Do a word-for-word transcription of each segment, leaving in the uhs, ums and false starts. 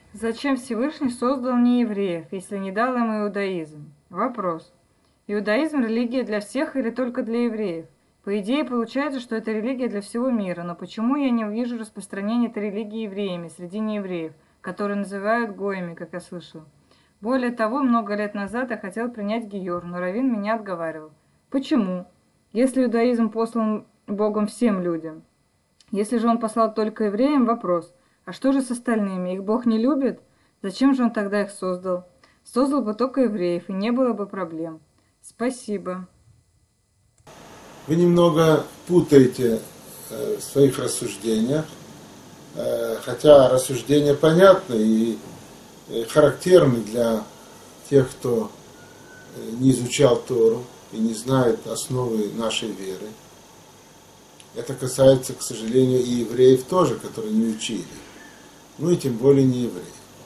Зачем Всевышний создал неевреев, если не дал им иудаизм? Вопрос. Иудаизм – религия для всех или только для евреев? По идее, получается, что это религия для всего мира, но почему я не увижу распространения этой религии евреями среди неевреев, которые называют гоями, как я слышал? Более того, много лет назад я хотел принять гиюр, но раввин меня отговаривал. Почему? Если иудаизм послан Богом всем людям. Если же он послал только евреям, вопрос. А что же с остальными? Их Бог не любит? Зачем же он тогда их создал? Создал бы только евреев, и не было бы проблем. Спасибо. Вы немного путаете э, в своих рассуждениях, э, хотя рассуждения понятны и э, характерны для тех, кто э, не изучал Тору и не знает основы нашей веры. Это касается, к сожалению, и евреев тоже, которые не учили. Ну и тем более не евреи.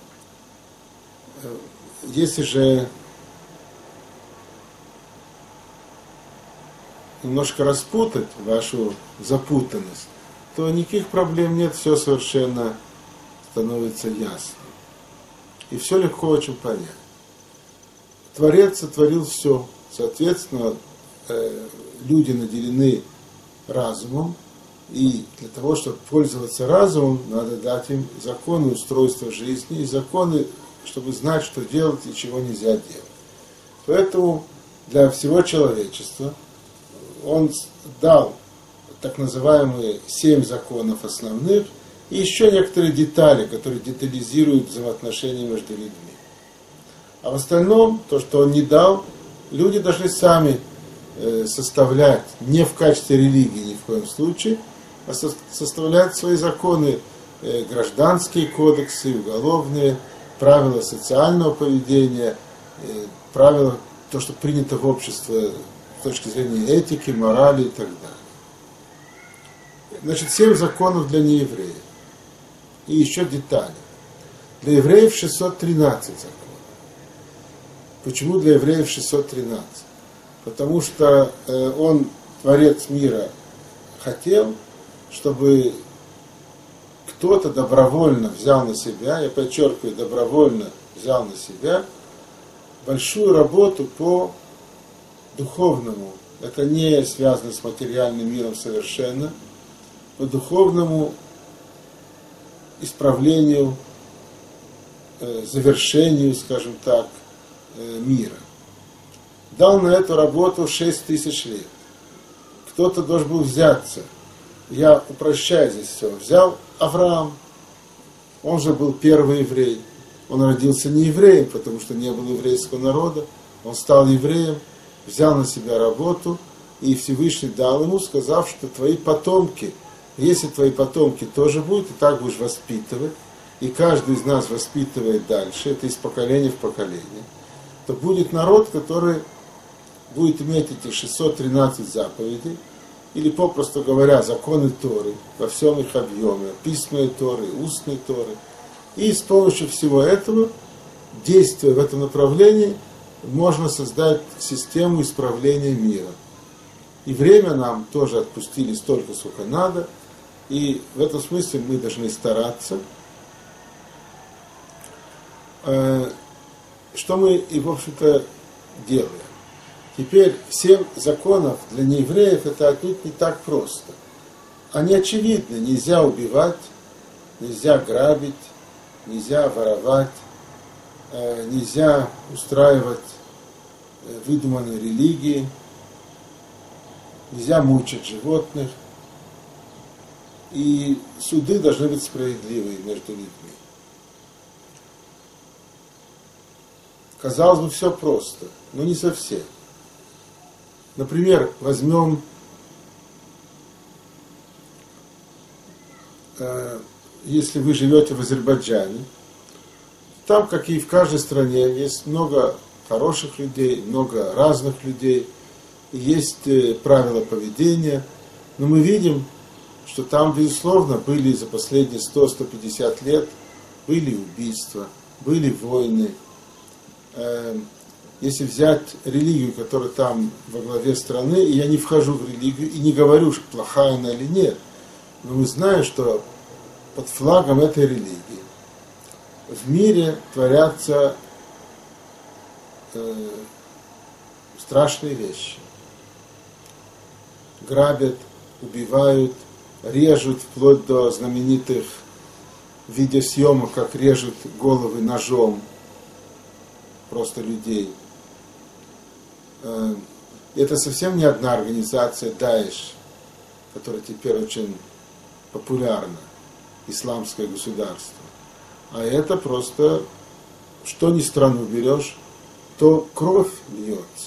Если же немножко распутать вашу запутанность, то никаких проблем нет, все совершенно становится ясно. И все легко очень понять. Творец сотворил все. Соответственно, люди наделены разумом, и для того, чтобы пользоваться разумом, надо дать им законы устройства жизни и законы, чтобы знать, что делать и чего нельзя делать. Поэтому для всего человечества он дал так называемые семь законов основных и еще некоторые детали, которые детализируют взаимоотношения между людьми. А в остальном, то, что он не дал, люди должны сами составлять, не в качестве религии ни в коем случае, а составлять свои законы, гражданские кодексы, уголовные, правила социального поведения, правила, то, что принято в обществе с точки зрения этики, морали и так далее. Значит, семь законов для неевреев. И еще детали. Для евреев шестьсот тринадцать законов. Почему для евреев шестьсот тринадцать? Потому что э, он, Творец мира, хотел, чтобы кто-то добровольно взял на себя, я подчеркиваю, добровольно взял на себя большую работу по духовному. Это не связано с материальным миром совершенно, по духовному исправлению, э, завершению, скажем так, э, мира. Дал на эту работу шесть тысяч лет. Кто-то должен был взяться. Я упрощаю здесь все. Взял Авраам. Он же был первый еврей. Он родился не евреем, потому что не было еврейского народа. Он стал евреем, взял на себя работу, и Всевышний дал ему, сказав, что твои потомки, если твои потомки тоже будут, ты так будешь воспитывать, и каждый из нас воспитывает дальше, это из поколения в поколение, то будет народ, который будет иметь эти шестьсот тринадцать заповедей, или, попросту говоря, законы Торы во всем их объеме, письменные Торы, устные Торы. И с помощью всего этого, действия в этом направлении, можно создать систему исправления мира. И время нам тоже отпустили столько, сколько надо, и в этом смысле мы должны стараться. Что мы и, в общем-то, делаем. Теперь семь законов для неевреев это отнюдь не так просто. Они очевидны. Нельзя убивать, нельзя грабить, нельзя воровать, нельзя устраивать выдуманные религии, нельзя мучить животных. И суды должны быть справедливые между людьми. Казалось бы, все просто, но не совсем. Например, возьмем, э, если вы живете в Азербайджане, там, как и в каждой стране, есть много хороших людей, много разных людей, есть э, правила поведения, но мы видим, что там, безусловно, были за последние сто - сто пятьдесят лет, были убийства, были войны. Э, Если взять религию, которая там во главе страны, и я не вхожу в религию и не говорю, плохая она или нет, но мы знаем, что под флагом этой религии в мире творятся э, страшные вещи. Грабят, убивают, режут, вплоть до знаменитых видеосъемок, как режут головы ножом просто людей. Э, это совсем не одна организация Даиш, которая теперь очень популярна, исламское государство. А это просто, что ни страну берешь, то кровь льется.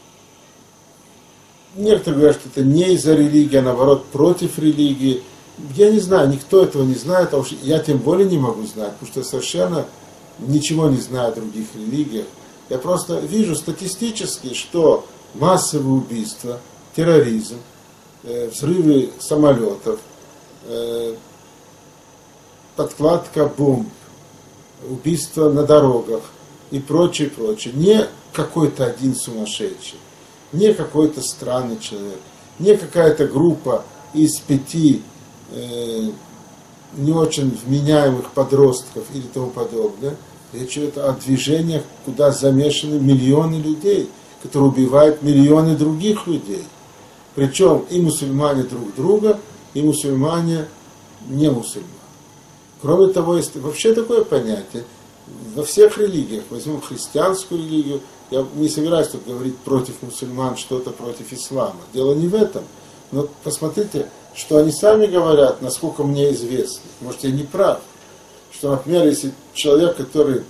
Некоторые говорят, что это не из-за религии, а наоборот против религии. Я не знаю, никто этого не знает, а уж я тем более не могу знать, потому что совершенно ничего не знаю о других религиях. Я просто вижу статистически, что массовые убийства, терроризм, э, взрывы самолетов, э, подкладка бомб, убийства на дорогах и прочее, прочее. Не какой-то один сумасшедший, не какой-то странный человек, не какая-то группа из пяти э, не очень вменяемых подростков или тому подобное. Речь идет о движениях, куда замешаны миллионы людей, которые убивают миллионы других людей. Причем и мусульмане друг друга, и мусульмане не мусульмане. Кроме того, есть вообще такое понятие, во всех религиях, возьмем христианскую религию, я не собираюсь тут говорить против мусульман, что-то против ислама. Дело не в этом. Но посмотрите, что они сами говорят, насколько мне известно. Может, я не прав. Что, например, если человек, который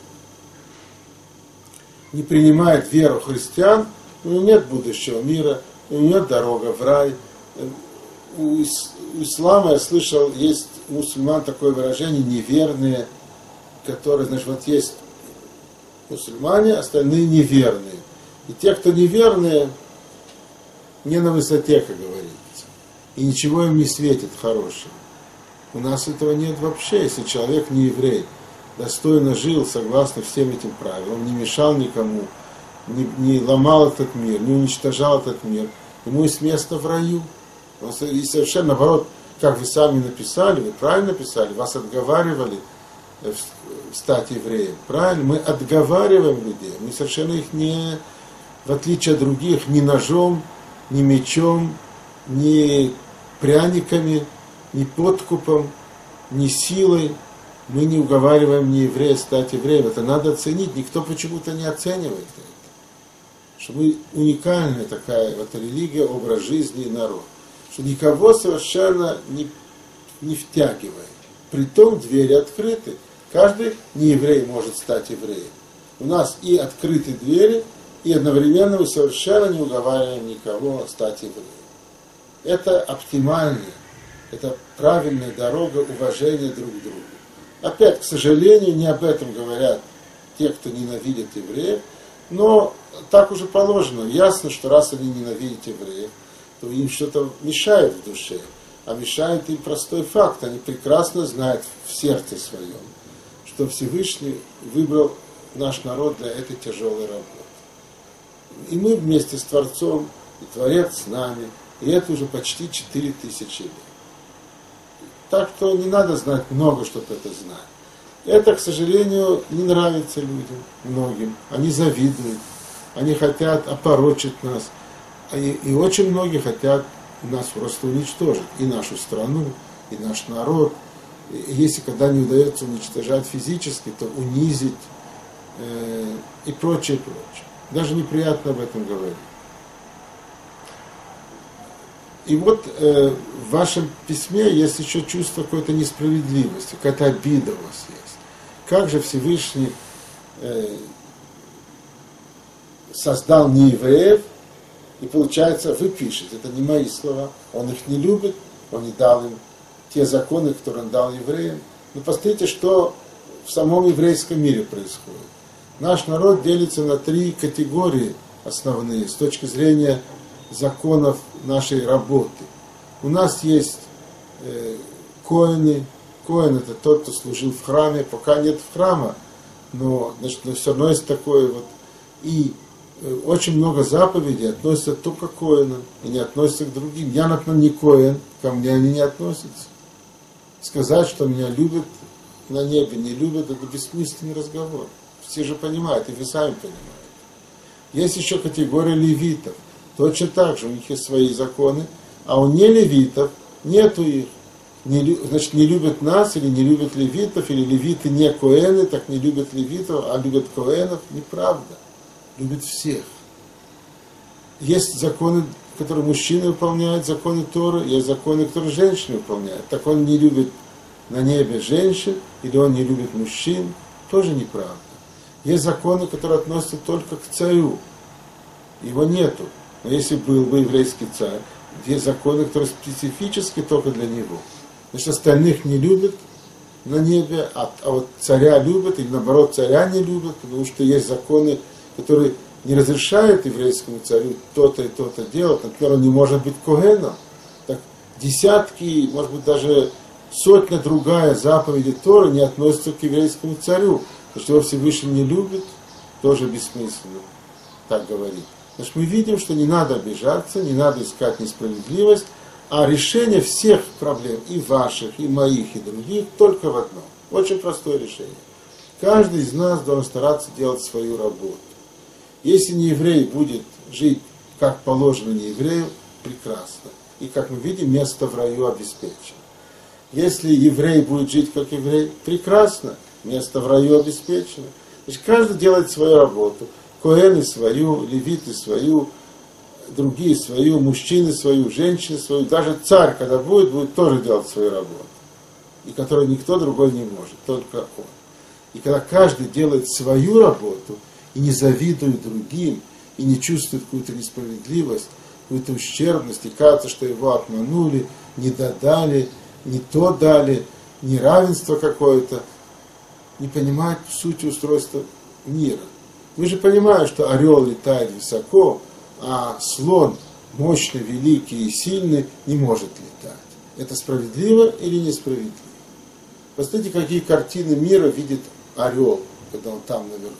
не принимает веру христиан, у него нет будущего мира, у него нет дорога в рай. У ислама, я слышал, есть у мусульман такое выражение неверные, которые, значит, вот есть мусульмане, остальные неверные. И те, кто неверные, не на высоте, как говорится. И ничего им не светит хорошего. У нас этого нет вообще. Если человек не еврей, достойно жил согласно всем этим правилам, не мешал никому, не, не ломал этот мир, не уничтожал этот мир, ему есть место в раю. И совершенно наоборот, как вы сами написали, вы правильно написали, вас отговаривали стать евреем. Правильно? Мы отговариваем людей. Мы совершенно их не, в отличие от других, ни ножом, ни мечом, ни пряниками, ни подкупом, ни силой. Мы не уговариваем ни еврея стать евреем. Это надо оценить. Никто почему-то не оценивает это. Что мы уникальная такая вот религия, образ жизни и народ. Что никого совершенно не, не втягивает. Притом двери открыты. Каждый нееврей может стать евреем. У нас и открыты двери, и одновременно мы совершенно не уговариваем никого стать евреем. Это оптимальная, это правильная дорога уважения друг к другу. Опять, к сожалению, не об этом говорят те, кто ненавидит евреев, но так уже положено. Ясно, что раз они ненавидят евреев, то им что-то мешает в душе. А мешает им простой факт. Они прекрасно знают в сердце своем, что Всевышний выбрал наш народ для этой тяжелой работы. И мы вместе с Творцом, и Творец с нами, и это уже почти четыре тысячи лет. Так что не надо знать много, чтобы это знать. Это, к сожалению, не нравится людям, многим. Они завидуют, они хотят опорочить нас. И, и очень многие хотят нас просто уничтожить. И нашу страну, и наш народ. И если когда не удается уничтожать физически, то унизить э, и прочее, прочее. Даже неприятно об этом говорить. И вот э, в вашем письме есть еще чувство какой-то несправедливости, какая-то обида у вас есть. Как же Всевышний э, создал неевреев, и получается, вы пишете, это не мои слова, он их не любит, он не дал им те законы, которые он дал евреям. Но посмотрите, что в самом еврейском мире происходит. Наш народ делится на три категории основные с точки зрения законов нашей работы. У нас есть э, коэны. Коэн — это тот, кто служил в храме. Пока нет храма, но, значит, но все равно есть такое вот. И э, очень много заповедей относятся только к коэнам и не относятся к другим. Я, например, не коэн, ко мне они не относятся. Сказать, что меня любят на небе не любят, это бессмысленный разговор. Все же понимают, и вы сами понимаете. Есть еще категория левитов. Точно так же, у них есть свои законы, а у нелевитов нету их. Не, значит, не любят нас, или не любят левитов, или левиты не коэны, так не любят левитов, а любят коэнов. Неправда. Любят всех. Есть законы, которые мужчины выполняют, законы Торы, есть законы, которые женщины выполняют. Так он не любит на небе женщин, или он не любит мужчин, тоже неправда. Есть законы, которые относятся только к царю. Его нету. Но если был бы еврейский царь, есть законы, которые специфически только для него. Значит, остальных не любят на небе, а, а вот царя любят, или наоборот, царя не любят, потому что есть законы, которые не разрешают еврейскому царю то-то и то-то делать. Например, он не может быть коэном. Так десятки, может быть, даже сотня другая заповеди Торы не относятся к еврейскому царю. Потому что его Всевышний не любит, тоже бессмысленно так говорить. Значит, мы видим, что не надо обижаться, не надо искать несправедливость, а решение всех проблем, и ваших, и моих, и других, только в одном. Очень простое решение. Каждый из нас должен стараться делать свою работу. Если не еврей будет жить, как положено не еврею, прекрасно. И, как мы видим, место в раю обеспечено. Если еврей будет жить, как еврей, прекрасно. Место в раю обеспечено. Значит, каждый делает свою работу. Коэны свою, левиты свою, другие свою, мужчины свою, женщины свою. Даже царь, когда будет, будет тоже делать свою работу. И которую никто другой не может, только он. И когда каждый делает свою работу, и не завидует другим, и не чувствует какую-то несправедливость, какую-то ущербность, и кажется, что его обманули, не додали, не то дали, неравенство какое-то, не понимает суть устройства мира. Мы же понимаем, что орел летает высоко, а слон, мощный, великий и сильный, не может летать. Это справедливо или несправедливо? Посмотрите, какие картины мира видит орел, когда он там наверху.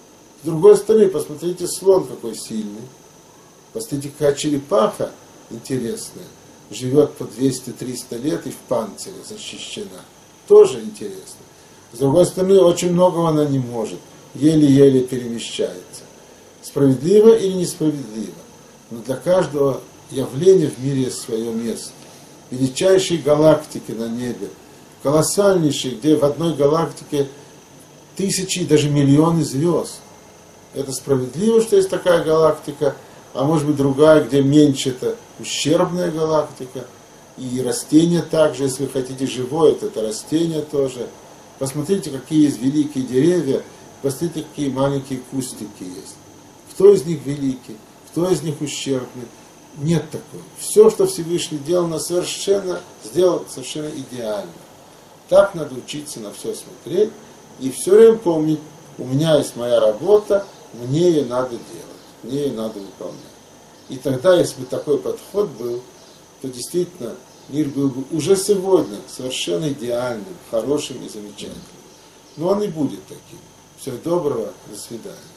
С другой стороны, посмотрите, слон какой сильный. Посмотрите, какая черепаха интересная. Живет по двести-триста лет и в панцире защищена. Тоже интересно. С другой стороны, очень многого она не может. Еле-еле перемещается. Справедливо или несправедливо? Но для каждого явления в мире есть свое место. Величайшие галактики на небе, колоссальнейшие, где в одной галактике тысячи, даже миллионы звезд. Это справедливо, что есть такая галактика, а может быть другая, где меньше, это ущербная галактика. И растения также, если вы хотите живое, то это растения тоже. Посмотрите, какие есть великие деревья, посмотрите, какие маленькие кустики есть. Кто из них великий, кто из них ущербный? Нет такого. Все, что Всевышний делал, совершенно, сделал совершенно идеально. Так надо учиться на все смотреть и все время помнить, у меня есть моя работа, мне ее надо делать, мне ее надо выполнять. И тогда, если бы такой подход был, то действительно мир был бы уже сегодня совершенно идеальным, хорошим и замечательным. Но он и будет таким. Всего доброго, до свидания.